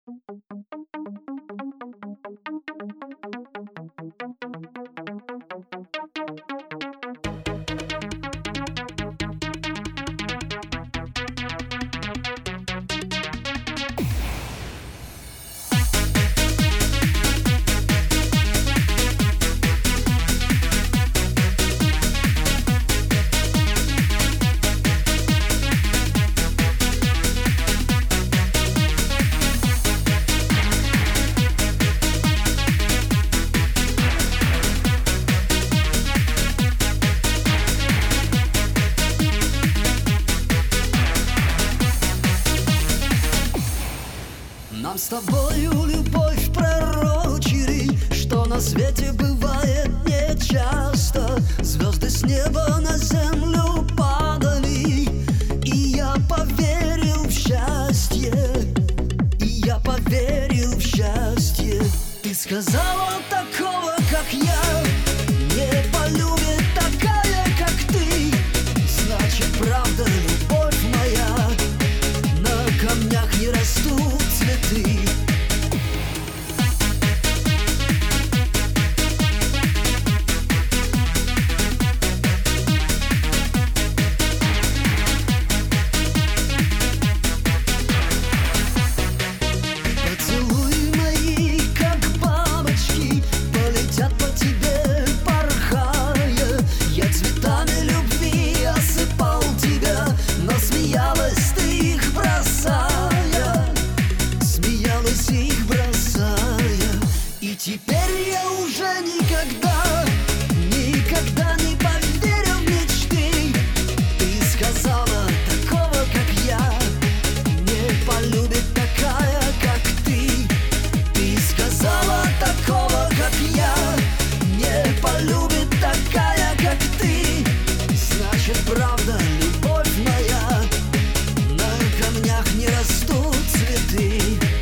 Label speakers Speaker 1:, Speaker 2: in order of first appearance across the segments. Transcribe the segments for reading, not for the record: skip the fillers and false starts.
Speaker 1: Нам с тобою любовь пророчили, что на свете бывает нечасто. Звезды с неба на землю падали, и я поверил в счастье, и я поверил в счастье. Ты сказала, такого, как я, не полюбит такая, как ты. Значит, правда, любовь моя, на камнях не растут цветы. Поцелуи мои, как бабочки, полетят по тебе, порхая. Я цветами любви осыпал тебя, но смеялась ты их бросая, смеялась их бросая. И теперь я уже никогда, никогда не поверю в мечты. Ты сказала, такого, как я, не полюбит такая, как ты. Ты сказала, такого, как я, не полюбит такая, как ты. Значит, правда, любовь моя, на камнях не растут цветы.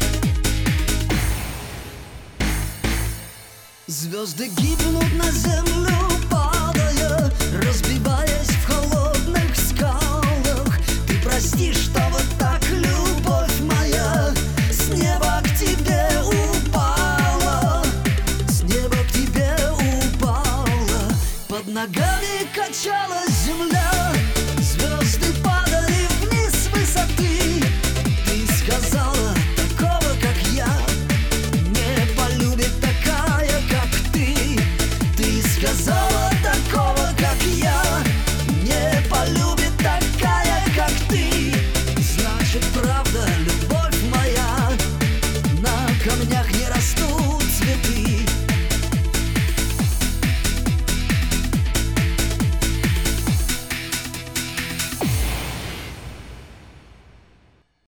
Speaker 1: Звезды гибнут на землю, падая, разбиваясь в холодных скалах. Ты прости, что вот так любовь моя с неба к тебе упала, с неба к тебе упала. Под ногами качалась земля, звезды падали вниз с высоты. Ты сказала, такого, как я, не полюбит такая, как ты. Ты сказала, такого, как я, не полюбит такая, как ты. Значит, правда, любовь моя, на камнях не